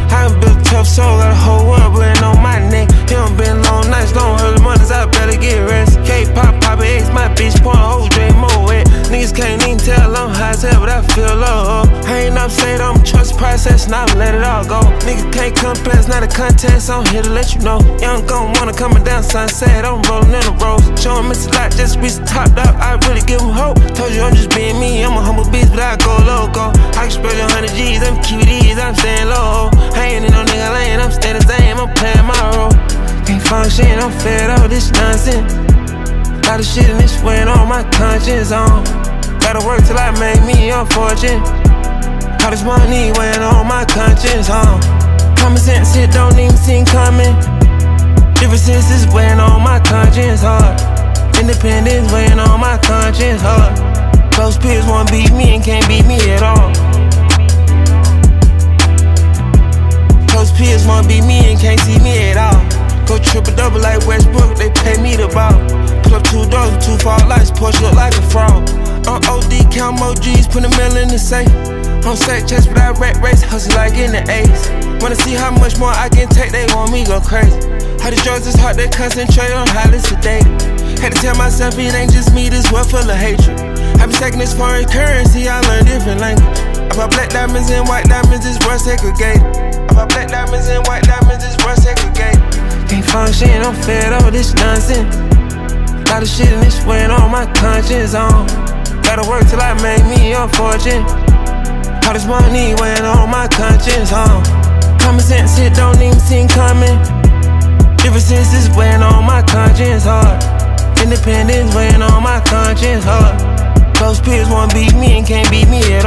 I done built a tough soul, got a whole world blowing on my neck. It done been long nights, long early mornings, I better get rest. K-pop, Papa X, my bitch, point whole Dre more wet. Niggas can't even tell I'm high as hell, but I feel low. I ain't upset, I'm trust the process, and I'ma let it all go. Niggas can't compare, not a contest, I'm here to let you know. Young gon' wanna coming down Sunset, I'm rolling in the rose. Show him it's a lot, just reach the top up, I really give him hope. Told you I'm just being me, I'm a humble beast, but I go loco. I can spread 100 G's, I'm QDs, I'm staying low. I ain't in no nigga lane, I'm staying the same, I'm playing my role. Can't function, I'm fed up with this nonsense. Lot of shit in this weighing on my conscience, gotta work till I make me a fortune. All this money weighing on my conscience, Common sense, it don't even seem coming. Differences is weighing on my conscience, Independence weighing on my conscience, Close peers wanna beat me and can't beat me at all. Close peers wanna beat me and can't see me at all. Go triple-double like Westbrook, they pay me to ball. Pull up 2 doors with 2 fall lights, Porsche look like a fraud. On OD, count more G's, put a mill in the safe. On sack chest, but I rat race, hustle like in the A's. Wanna see how much more I can take, they want me go crazy. How the drugs is hard, they concentrate on how it's sedated. Had to tell myself it ain't just me, this world full of hatred. I be stacking this foreign currency, I learn different language. I bought black diamonds and white diamonds, this world segregated. I bought black diamonds and white diamonds, this world segregated. Can't function, I'm fed up with this nonsense. Lot of shit in this weighing on my conscience, gotta work till I make me a fortune. All this money weighing on my conscience, Common sense, it don't even seem coming. Differences is weighing on my conscience, Independence weighing on my conscience, Close peers wanna beat me and can't beat me at all.